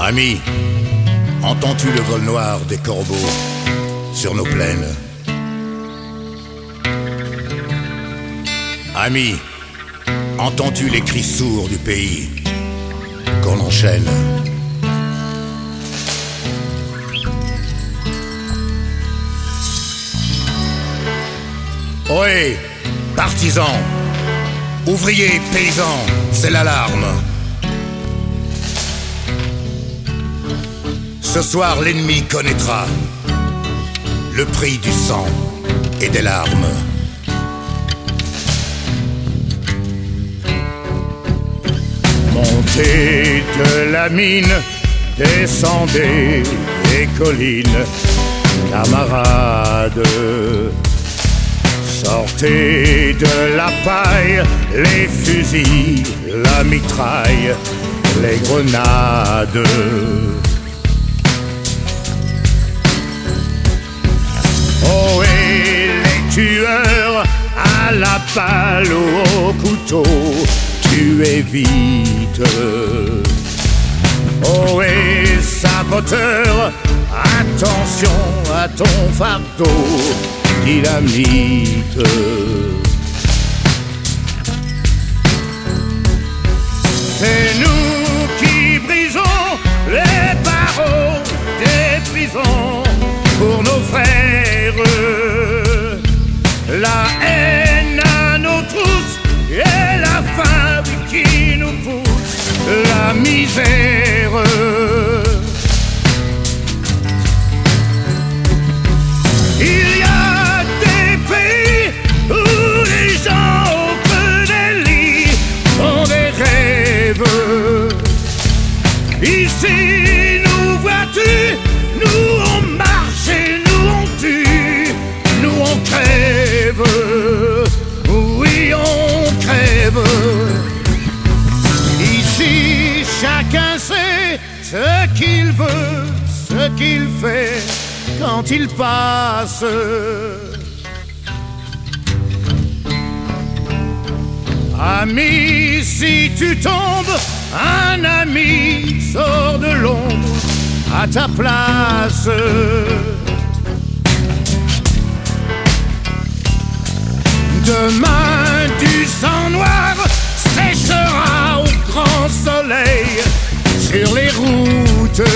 Ami, entends-tu le vol noir des corbeaux sur nos plaines? Ami, entends-tu les cris sourds du pays qu'on enchaîne? Ohé, partisans, ouvriers, paysans, c'est l'alarme. Ce soir, l'ennemi connaîtra le prix du sang et des larmes. Montez de la mine, descendez des collines, camarades. Sortez de la paille, les fusils, la mitraille, les grenades. Oh, et les tueurs à la balle ou au couteau, tuez vite. Oh, et saboteur, attention à ton fardeau, dynamite. C'est nous qui brisons les barreaux des prisons pour nos frères. La haine à nos trousses et la faim qui nous pousse, la misère. Il y a des pays où les gens au creux des lits ont des rêves. Ici, nous vois-tu, nous on marche et nous on tue, nous on crève. Oui, on crève. Ici, chacun sait ce qu'il veut, ce qu'il fait quand il passe. Ami, si tu tombes, un ami sort de l'ombre à ta place. Demain, du sang noir séchera au grand soleil sur les routes.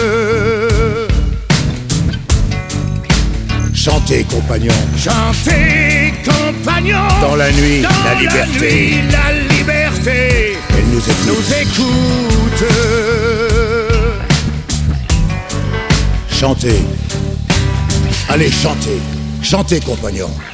Chantez, compagnons, Chantez, compagnons, dans la nuit, dans la liberté. La liberté, Elle nous écoute. nous écoute. Chantez, allez, chantez, chantez, compagnons.